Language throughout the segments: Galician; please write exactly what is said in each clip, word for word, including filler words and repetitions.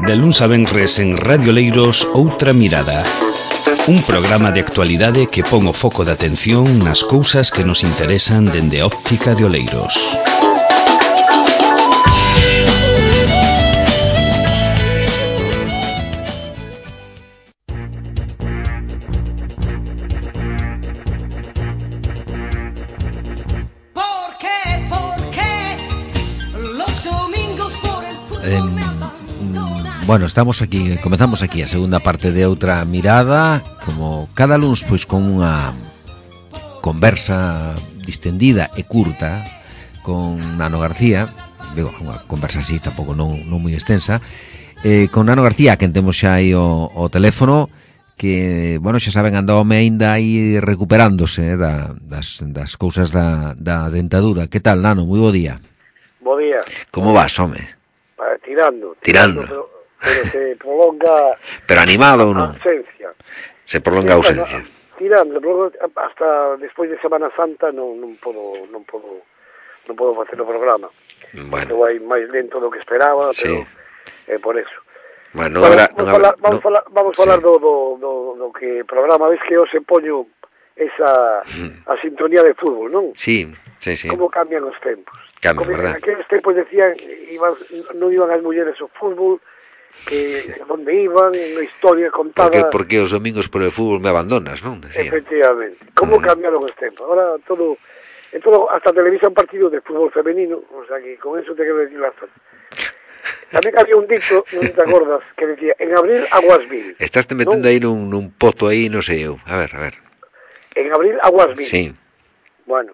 De luns a venres en Radio Oleiros, Outra Mirada. Un programa de actualidade que pon o foco de atención nas cousas que nos interesan dende a óptica de Oleiros. Bueno, estamos aquí, comezamos aquí a segunda parte de Outra Mirada, como cada luns, pois con unha conversa distendida e curta con Nano García, digo, unha conversa así tampouco non, non moi extensa, eh, con Nano García, que temos xa aí o, o teléfono, que, bueno, xa saben, anda home aínda aí recuperándose eh, da, das, das cousas da, da dentadura. Que tal, Nano? Moi bo día. Bo día. Como vas, home? Tirando. Tirando. tirando pero... pero se prolonga pero animado ou non? Ausencia. Se prolonga a ausencia. Bueno, tirando, hasta despois de Semana Santa non non podo non podo non podo facer o programa. Bueno, eu vai máis lento do que esperaba, sí. Pero é eh, por eso. Bueno, vamos, ahora, vamos, no, falar, vamos, no, falar, vamos sí. falar do, do, do, do que programa, ves que eu se poño esa mm. a sintonía de fútbol, non? Sí, sí, sí. Como cambian os tempos. Cambia, Como verdad? En aqueles tempos decían iban, non iban as mulleres ao fútbol, que onde iban, na historia contada... Porque, porque os domingos por el fútbol me abandonas, non? Decía. Efectivamente. Como Mm. cambiaron os tempos. Ahora todo... En todo, hasta televisan partidos de fútbol femenino, o sea que con eso te quero decir bastante. Tamén había un dito, non te acordas, que decía, en abril, aguas mil. Estás te metendo ¿no? aí nun, nun pozo aí, non sei eu. A ver, a ver. En abril, aguas mil. Sí. Bueno,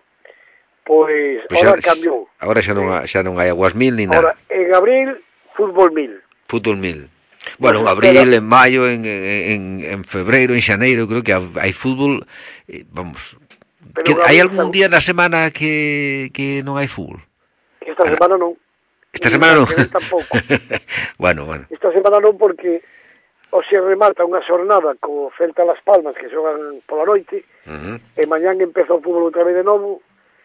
pois, pues ahora xa, cambiou. Ahora xa non, xa non hai aguas mil ni nada. Ahora, en abril, fútbol mil. Fútbol mil. Bueno, en abril, en maio, en, en, en febreiro, en xaneiro, creo que hai fútbol, eh, vamos... Que, hai algún día na semana que, que non hai fútbol? Esta Ana, semana non. Esta semana non? Tampouco. Bueno, bueno. Esta semana non porque o se remata unha xornada co Celta Las Palmas que xogan pola noite, uh-huh. E mañán empeza o fútbol outra vez de novo,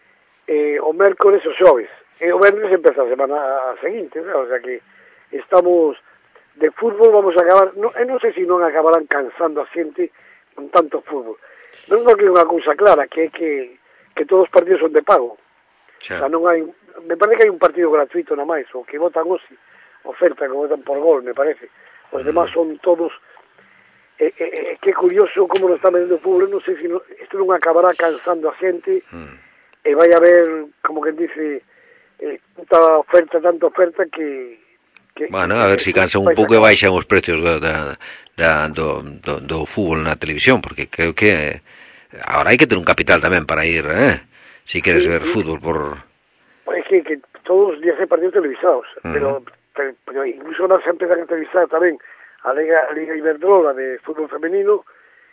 e o mércores o xoves, e o venres empeza a semana seguinte, ¿no? O sea que estamos de fútbol, vamos a acabar, no, e non sei se non acabarán cansando a xente con tanto fútbol. Non é que é unha cousa clara, que é que, que todos os partidos son de pago. Xa. O sea, non hai, me parece que hai un partido gratuito na máis, o que votan hoxe, oferta que votan por gol, me parece. Os mm. demás son todos, eh, eh, que curioso como non está vendendo o fútbol, non sei se no, isto non acabará cansando a xente, mm. e vai a haber, como que dice, eh, tanta oferta, tanta oferta que... que bueno, a ver se si cansan un pouco e baixan os precios da, da, da, do, do, do fútbol na televisión, porque creo que ahora hai que ter un capital tamén para ir, eh? Si queres sí, ver sí. fútbol por... Pues que, que todos os días hai partidos televisados, uh-huh. pero, pero, pero incluso ahora se empezan a televisar tamén a Liga, a Liga Iberdrola de fútbol femenino,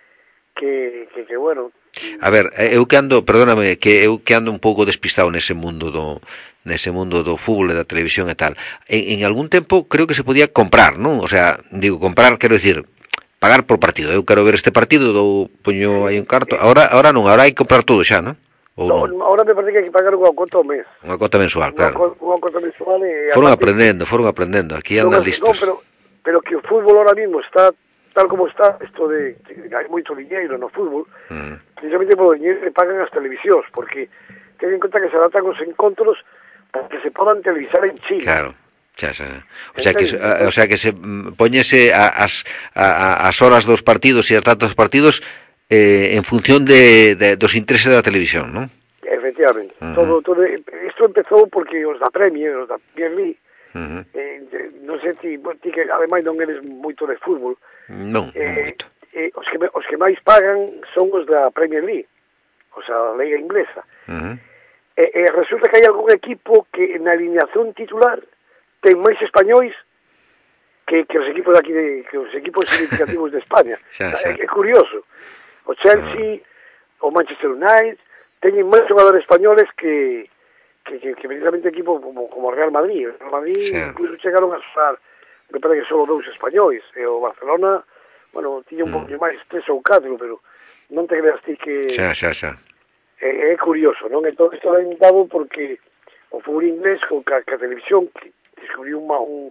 que, que, que bueno... A ver, eu que ando, perdóname, que eu que ando un pouco despistado nese mundo do nese mundo do fútbol e da televisión e tal. En, en algún tempo creo que se podía comprar, non? O sea, digo, comprar, quero decir, pagar por partido. Eu quero ver este partido, dou poño aí un carto. Ahora ahora non, ahora hai que comprar todo xa, non? Ou no, non? Ahora me parece que hai que pagar unha cuota ao mes. Unha cuota mensual, claro. Unha, unha cuota mensual e... Foron aprendendo, foron aprendendo. Aquí andan no, listos. No, pero, pero que o fútbol ahora mismo está tal como está, isto de que hai moito diñeiro no fútbol, mm. precisamente por o diñeiro que pagan as televisións, porque ten en conta que se adaptan os encontros para que se podan televisar en Chile. Claro. Xa, xa. O sea que a, o sea que se poñese a, as a, as horas dos partidos e as datas dos partidos eh, en función de, de dos intereses da televisión, ¿non? Efectivamente. Uh-huh. Todo todo isto empezou porque os da Premier, os da Premier League, uh-huh. eh, non sei ti, ti que ademais non eres moito de fútbol. Non, eh, non moito. Eh, os que os que máis pagan son os da Premier League, o sea, a Liga Inglesa. Uh-huh. E eh, eh, resulta que hai algún equipo que na alineación titular ten máis españois que, que os equipos de aquí de, que os equipos significativos de España. Xa, xa. É, é curioso. O Chelsea, uh-huh. o Manchester United teñen máis xogadores españoles que que, que, que precisamente equipos como, como Real Madrid. O Real Madrid xa. Incluso chegaron a usar, me parece que solo dous españois, e o Barcelona, bueno, tiña un uh-huh. pouco máis, tres ou catro, pero non te creas ti que... Xa, xa, xa. É, é curioso, non? Entón, isto é dado porque o fútbol inglés, con que a televisión, que descubriu unha, un,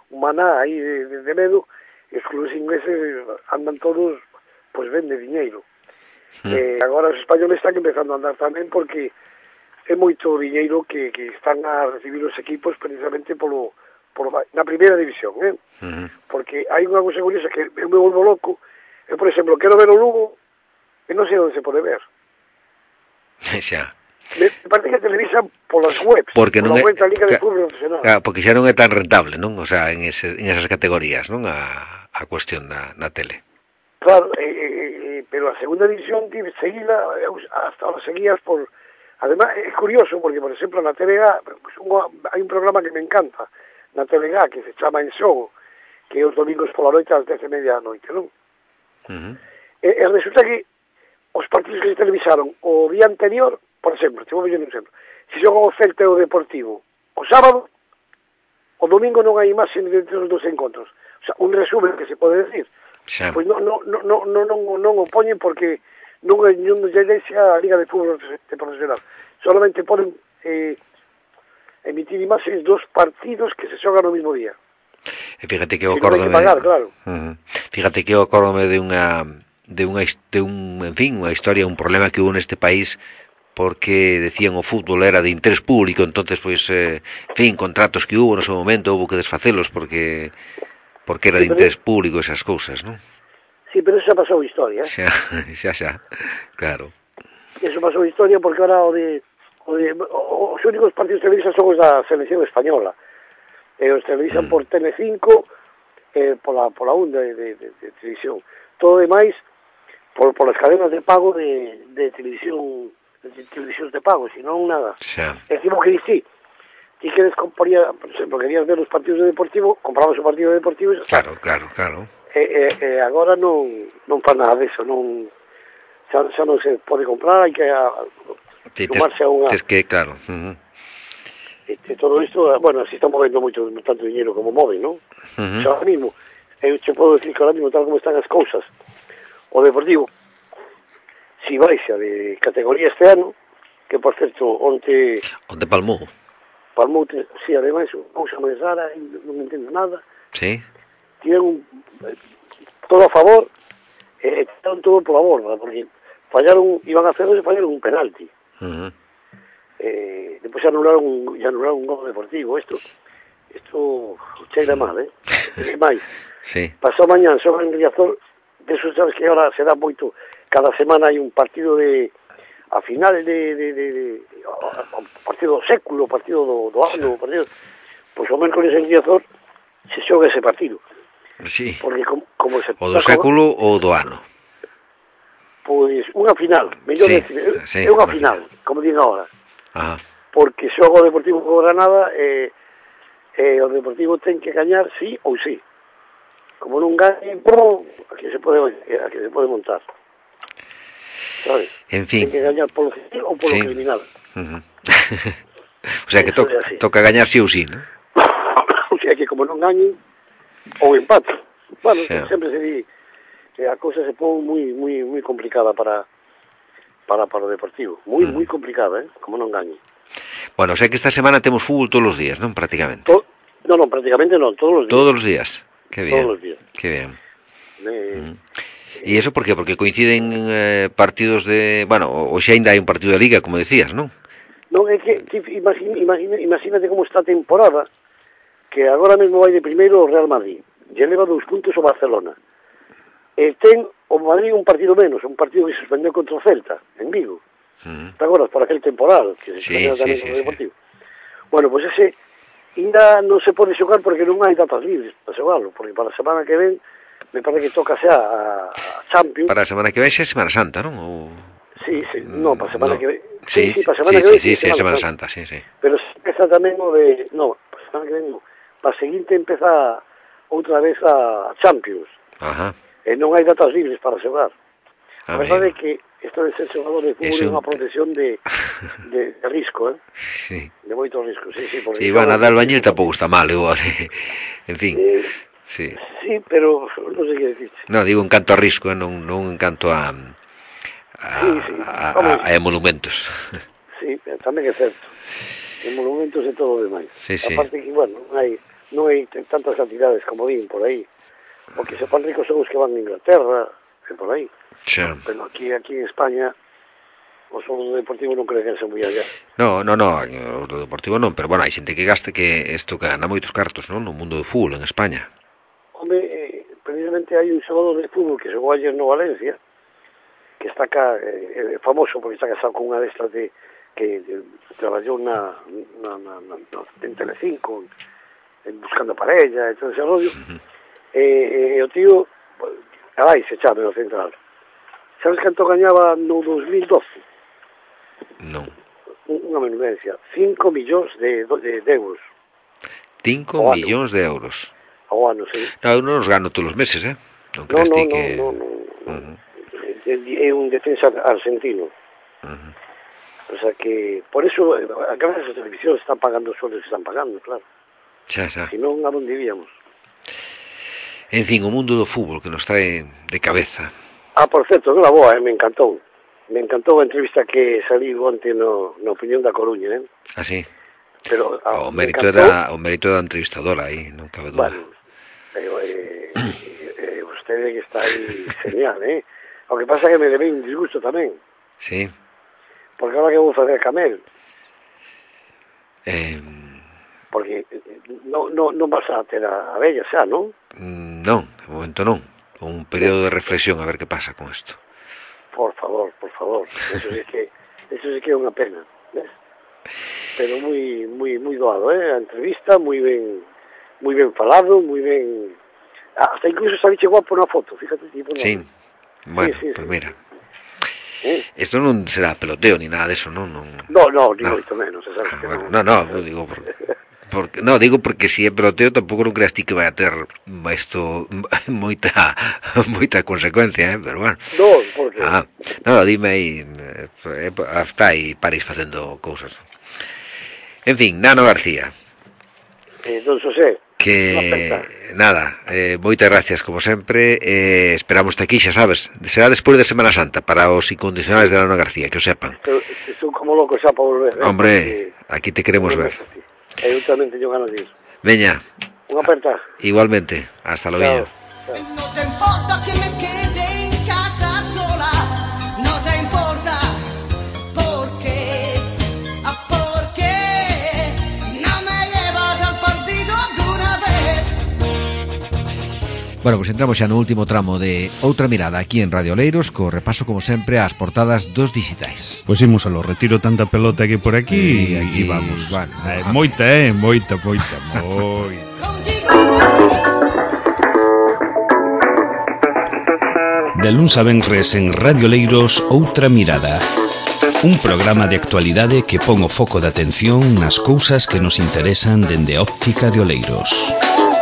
un maná aí de, de, de medo, e os clubes ingleses andan todos, pois ben de diñeiro. Mm. Eh, agora os españoles están empezando a andar tamén porque é moito diñeiro que, que están a recibir os equipos precisamente polo, polo na primeira división, eh? Mm-hmm. Porque hai unha cousa curiosa que eu me volvo loco. Eu, por exemplo, quero ver o Lugo e non sei onde se pode ver. Xa. Me parece que televisan polas webs, porque non pola é, web da Liga de Fútbol Profesional. Claro, porque xa non é tan rentable, non? O sea, en, ese, en esas categorías, non? A, a cuestión na, na tele. Claro, eh, eh, pero a segunda división tive seguida, hasta ahora seguías por... Además, é curioso, porque, por exemplo, na T V G hai un programa que me encanta, na T V G, que se chama En Xogo, que é os domingos pola noite ás dez e media da noite, non? Uh-huh. E, e resulta que os partidos que se televisaron o día anterior, por exemplo, te vou ver un exemplo, se xogan o Celta e o Deportivo o sábado, o domingo non hai imaxe entre os dos encontros. O sea, un resumen que se pode decir. Xa. Pois non, non, non, non, non, non o poñen porque non é non lle deixa a Liga de Fútbol Profesional. Solamente poden eh, emitir imaxes dos partidos que se xogan no mismo día. E fíjate que eu acórdome... Que pagar, claro. Uh-huh. Fíjate que eu acórdome de unha de unha de un, en fin, unha historia, un problema que hubo neste país porque decían o fútbol era de interés público, entonces pois eh, en fin, contratos que hubo no seu momento houve que desfacelos porque porque era sí, de interés público esas cousas, non? Sí, pero eso xa pasou historia, eh? Xa, xa, xa, claro. Eso pasou historia porque ahora o de, o de o, os únicos partidos televisados son os da selección española. E os televisan mm. por Telecinco, eh, pola, pola onda de, de, de, de televisión. Todo demais, por, por as cadenas de pago de, de televisión, de televisións de pago, si non nada. Xa. Decimos que sí, ti queres comparía, por exemplo, querías ver os partidos de Deportivo, comprabas o partido de Deportivo e claro, claro, claro. E, e, e agora non non faz nada disso, non xa, xa non se pode comprar, hai que a, sumarse a unha... Tes que, claro. Uh-huh. Este, todo isto, bueno, así está movendo moito, tanto dinheiro como move, non? Uh-huh. Xa ahora mismo, eu te podo decir que ahora mismo, tal como están as cousas, o Deportivo, si baixa de categoría este ano, que por certo, onte... Onte palmou. Palmou, si, ademais, cousa máis rara, non me entendo nada. Sí. Tienen un, eh, todo a favor, e eh, estaban todo por la borda, porque fallaron, iban a hacer dos y fallaron un penalti. Uh-huh. Eh, después anularon un, ya anularon un gol deportivo. Esto, esto cheira mal, eh? E máis, sí. Pasó mañana, son en Riazor, de esos sabes que ahora se dá moito, cada semana hai un partido de, a final de, de, de, de, de a, a partido do século, partido do, do ano, partido, pois o mércoles en Riazor se xoga ese partido. Sí. Porque como, como se o do século ou do ano? Pois unha final, mellor sí, decir, sí, é unha final, como digo agora. Ajá. Porque xoga o Deportivo con Granada e eh, eh, o Deportivo ten que gañar sí ou sí. Como non gañe, pum, aquí se pode, aquí se pode montar. ¿Sabes? En fin. Ten que gañar polo civil ou polo sí. criminal. Uh-huh. O sea que to toca gañar sí ou sí, ¿no? O sea que como non gañen ou empate. Bueno, sí. Sempre se di que a cousa se pon moi moi moi complicada para para para o Deportivo, moi mm. moi complicada, eh, como non gañe. Bueno, o sea que esta semana temos fútbol todos os días, non? Prácticamente. To no, no, prácticamente non, todos os días. Todos os días. Qué bien. Todos os días. Qué bien. Eh, mm. E iso por qué? Porque coinciden eh, partidos de, bueno, o xa ainda hai un partido de liga, como decías, non? Non, é que imagina, imagina, imagínate como está a temporada, que agora mesmo vai de primeiro o Real Madrid, e leva dous puntos o Barcelona. E ten o Madrid un partido menos, un partido que se suspendeu contra o Celta, en Vigo. Uh-huh. ¿Te acuerdas? Por aquel temporal, que se suspendeu sí, tamén sí, contra o sí, Deportivo. Sí. Bueno, pois pues ese ainda non se pode xogar porque non hai datas libres para xogarlo, porque para a semana que ven me parece que toca xa a, a Champions. Para a semana que ven xa é Semana Santa, non? Ou... Sí, sí, no, para a semana no. que ven. Sí, sí, sí, para a semana sí, que ven. Sí, sí, sí, Semana Santa, sí, sí. Pero esa tamén o de... No, para a semana que ven no. Para a seguinte empeza outra vez a Champions. Ajá. E non hai datas libres para xogar. A verdade é que isto de ser xogador de fútbol é unha profesión de, de, de risco, eh? Sí. De moito risco, sí, sí. Sí, bueno, nada, albañil tampouco está mal, igual. En fin, eh, sí. Sí, pero non sei que decirte. No, digo en canto a risco, eh? non, non en canto a... a, sí, sí. a, a, a monumentos. Sí, tamén é certo. en monumentos e todo o demais. Sí, sí. Aparte que, bueno, non hai, non hai tantas actividades como din por aí, porque se fan ricos son os que van a Inglaterra, e por aí. Xa. Pero aquí aquí en España, os mundo deportivo non creo que sea moi allá. No, no, no, o do deportivo non, pero bueno, hai xente que gaste que isto que gana moitos cartos, non? No mundo do fútbol en España. Home, eh, precisamente hai un xogador de fútbol que xogou ayer no Valencia, que está acá, eh, eh, famoso porque está casado con unha destas de que de, traballou na, na, na, na, na en Telecinco, en Buscando Parella, e todo ese rollo. Uh-huh. E eh, eh, o tío, carai, se chame no Central. Sabes canto gañaba no dos mil doce? Non. Unha menudencia, cinco millóns de, de, de euros. cinco millóns de euros. Ao ano, sí. No, eu non os gano todos os meses, eh? Non No, crees no, ti no, que... no, no, no. Uh-huh. É un defensa argentino. Uh-huh. O sea que, por eso, a grandes televisiones están pagando os sueldos que están pagando, claro. Xa, xa. Si non, a donde iríamos? En fin, o mundo do fútbol que nos trae de cabeza. Ah, por certo, que la boa, eh, me encantou. Me encantou a entrevista que salí onte no, no Opinión da Coruña, eh? Ah, sí? Pero, ah, O mérito, da, o mérito da entrevistadora aí, non cabe duda. Bueno, pero eh, eh, usted que está aí genial, eh? O que pasa é que me debe un disgusto tamén. Sí. Porque ahora que vou facer Camel? Eh... Porque non no, no vas a ter a, a bella xa, non? Non, de momento non. Un período de reflexión a ver que pasa con isto. Por favor, por favor. Eso sí que, eso sí que é unha pena, ¿ves? Pero moi moi moi doado, eh? A entrevista moi ben moi ben falado, moi ben. Hasta incluso sabiche guapo na foto, fíjate, tipo, no. Sí. Bueno, sí, sí, pues sí. Mira. ¿Eh? Esto non será peloteo ni nada de eso, non? Non, no, no, ni no. Moito menos, se sabe ah, que bueno, non. No, no, no, digo por, porque no, digo porque si é peloteo tampouco non creas ti que vai a ter isto moita moita consecuencia, eh, pero bueno. No, porque ah, no, dime aí, eh, está aí París facendo cousas. En fin, Nano García. Eh, don José. Que nada, eh, moitas gracias como sempre, eh, esperamos aquí, xa sabes, será despois de Semana Santa para os incondicionales de Nano García, que o sepan. Estou como loco xa para volver, eh, hombre, aquí te queremos ver. Eu tamén teño ganas de ir. Veña. Unha aperta. Igualmente, hasta luego. No te importa que me quede en casa sola, no te importa. Bueno, pois pues entramos xa no último tramo de Outra Mirada aquí en Radio Oleiros, co repaso como sempre ás portadas dos dixitais. Pois imos a lo, retiro tanta pelota que por aquí e aquí, vamos. Bueno, eh, moita, eh, moita, moita, moita. De luns a venres en Radio Oleiros, Outra Mirada. Un programa de actualidade que pon o foco de atención nas cousas que nos interesan dende a óptica de Oleiros.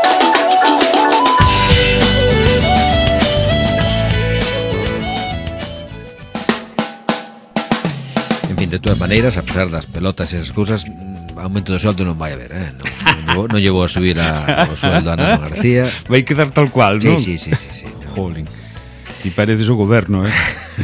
En fin, de todas maneiras, a pesar das pelotas e esas cousas, aumento do sueldo non vai haber, eh? Non, non, non llevo a subir a, o sueldo a Nano García. Vai quedar tal cual, non? Sí, sí, sí, sí, sí. Jolín. Ti pareces o goberno, eh?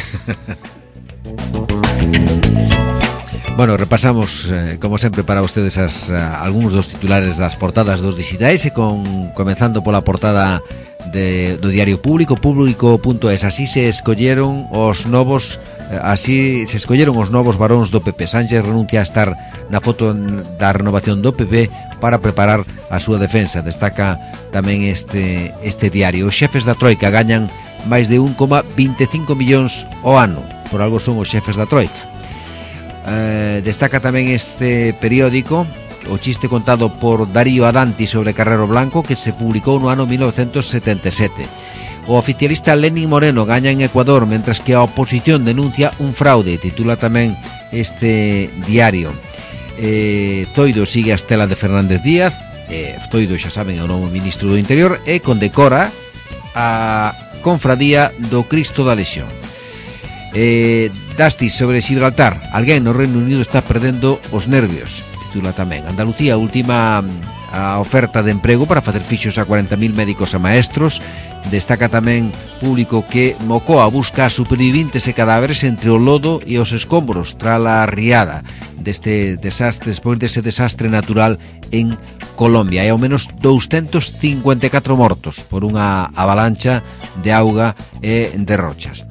Bueno, repasamos, eh, como sempre, para ustedes as, uh, algúns dos titulares das portadas dos dixitais e con, comenzando pola portada de, do diario Público, público punto es. Así se escolleron os novos eh, así se escolleron os novos varóns do P P. Sánchez renuncia a estar na foto da renovación do P P para preparar a súa defensa. Destaca tamén este, este diario. Os xefes da Troika gañan máis de un coma vinte e cinco millóns ao ano. Por algo son os xefes da Troika. Eh, destaca tamén este periódico o chiste contado por Darío Adanti sobre Carrero Blanco, que se publicou no ano mil novecentos setenta e sete. O oficialista Lenin Moreno gaña en Ecuador, mentras que a oposición denuncia un fraude, titula tamén este diario. eh, Zoido sigue a estela de Fernández Díaz. eh, Zoido, xa saben, é o novo ministro do Interior e condecora a Confradía do Cristo da Lesión. Eh, Dastis sobre Gibraltar. Alguén no Reino Unido está perdendo os nervios, titula tamén. Andalucía, última a oferta de emprego para facer fixos a cuarenta mil médicos e maestros. Destaca tamén Público que Mocoa busca supervivintes e cadáveres entre o lodo e os escombros tras a riada deste desastre, despois dese desastre natural en Colombia. Hai ao menos doscientos cincuenta e catro mortos por unha avalancha de auga e de rochas.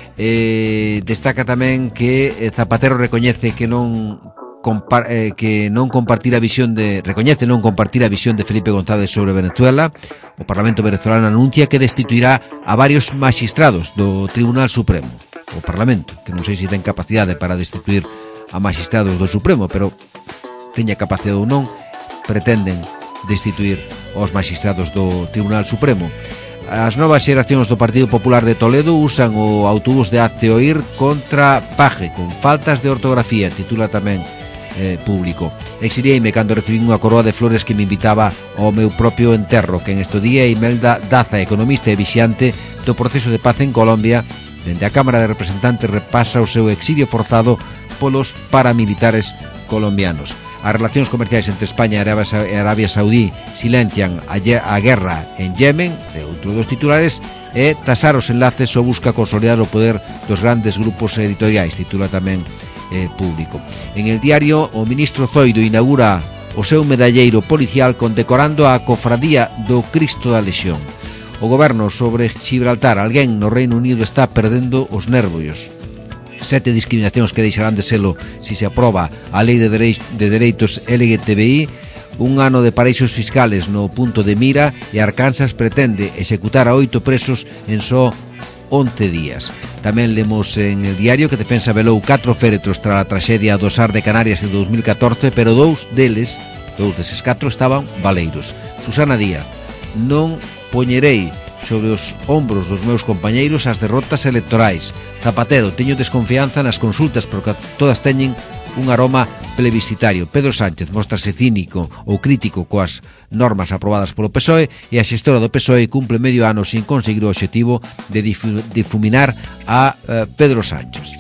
Eh, destaca tamén que Zapatero recoñece que non Compar, eh, que non compartir a visión de recoñece non compartir a visión de Felipe González sobre Venezuela. O Parlamento venezolano anuncia que destituirá a varios magistrados do Tribunal Supremo. O Parlamento, que non sei se ten capacidade para destituir a magistrados do Supremo, pero teña capacidade ou non, pretenden destituir os magistrados do Tribunal Supremo. As novas xeracións do Partido Popular de Toledo usan o autobús de Hazte Oír contra Paje con faltas de ortografía, titula tamén Eh, Público. Exiliei-me cando recibín unha coroa de flores que me invitaba ao meu propio enterro, que en este día Imelda Daza, economista e vixiante do proceso de paz en Colombia, dende a Cámara de Representantes repasa o seu exilio forzado polos paramilitares colombianos. As relacións comerciais entre España e Arabia Saudí silencian a guerra en Yemen, de outro dos titulares, e tasar os enlaces ou busca consolidar o poder dos grandes grupos editoriais, titula tamén Eh, Público. En el diario, o ministro Zoido inaugura o seu medalleiro policial condecorando a cofradía do Cristo da Lesión. O goberno sobre Gibraltar, alguén no Reino Unido está perdendo os nervios. Sete discriminacións que deixarán de selo si se aproba a Lei de, Derei- de Dereitos L G T B I. Un ano de paraísos fiscales no punto de mira e Arkansas pretende executar a oito presos en só once días. Tamén lemos en el diario que Defensa velou catro féretros tras a traxedia do S A R de Canarias en dos mil catorce, pero dous deles, dous deses catro, estaban baleiros. Susana Díaz: non poñerei sobre os ombros dos meus compañeiros as derrotas electorais. Zapatero: teño desconfianza nas consultas porque todas teñen un aroma plebiscitario. Pedro Sánchez mostrase cínico ou crítico coas normas aprobadas polo P S O E e a xestora do P S O E cumple medio ano sin conseguir o obxectivo de difuminar a uh, Pedro Sánchez.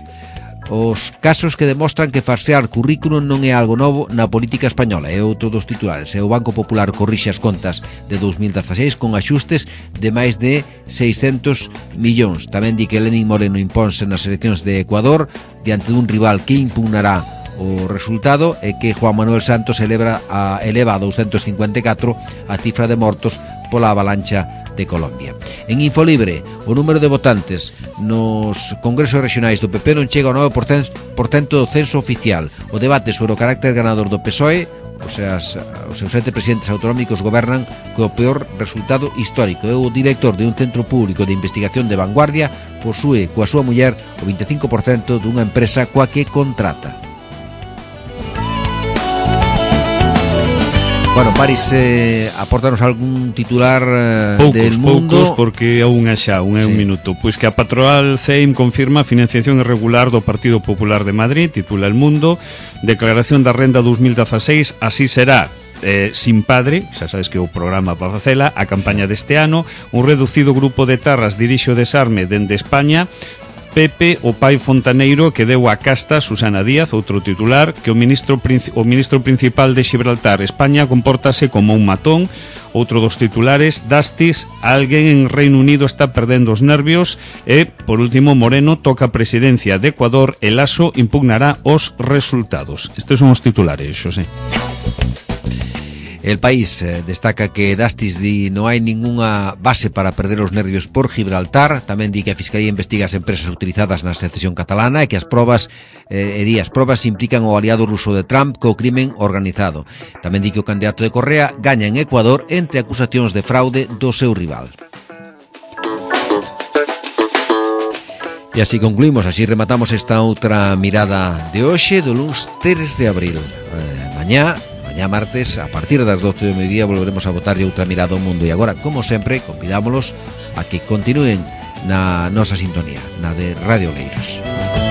Os casos que demostran que farsear currículum non é algo novo na política española, é outro dos titulares. E o Banco Popular corrixe as contas de dos mil dieciséis con axustes de máis de seiscentos millóns. Tamén di que Lenín Moreno imponse nas eleccións de Ecuador diante dun rival que impugnará o resultado e que Juan Manuel Santos eleva a, eleva a doscientos cincuenta e catro a cifra de mortos pola avalancha de Colombia. En Infolibre, o número de votantes nos congresos regionais do P P non chega ao nove por cento do censo oficial. O debate sobre o carácter ganador do P S O E, o sea, os seus sete presidentes autonómicos gobernan co peor resultado histórico. E o director de un centro público de investigación de vanguardia posúe coa súa muller o veinticinco por cento dunha empresa coa que contrata. Bueno, Paris, eh, aportanos algún titular eh, poucos, del mundo. Poucos, porque é unha xa, un é sí. un minuto. Pois que a patronal C E I M confirma a financiación irregular do Partido Popular de Madrid, titula El Mundo. Declaración da renda dos mil dieciséis, así será. Eh, sin padre, xa sabes que o programa para facela, a campaña deste ano. Un reducido grupo de tarras dirixe o desarme dende España. Pepe, o pai fontaneiro que deu a casta, Susana Díaz, outro titular, que o ministro, o ministro principal de Gibraltar, España, compórtase como un matón. Outro dos titulares, Dastis, alguén en Reino Unido está perdendo os nervios. E, por último, Moreno toca a presidencia de Ecuador e Lasso impugnará os resultados. Estes son os titulares, Xosé. El País eh, destaca que Dastis di non hai ningunha base para perder os nervios por Gibraltar. Tamén di que a Fiscalía investiga as empresas utilizadas na secesión catalana e que as probas eh, e di as probas implican o aliado ruso de Trump co crimen organizado. Tamén di que o candidato de Correa gaña en Ecuador entre acusacións de fraude do seu rival. E así concluímos, así rematamos esta outra mirada de hoxe do luns tres de abril. Eh, mañá Mañá martes, a partir das doce do mediodía, volveremos a botarlle outra mirada ao mundo. E agora, como sempre, convidámolos a que continúen na nosa sintonía, na de Radio Oleiros.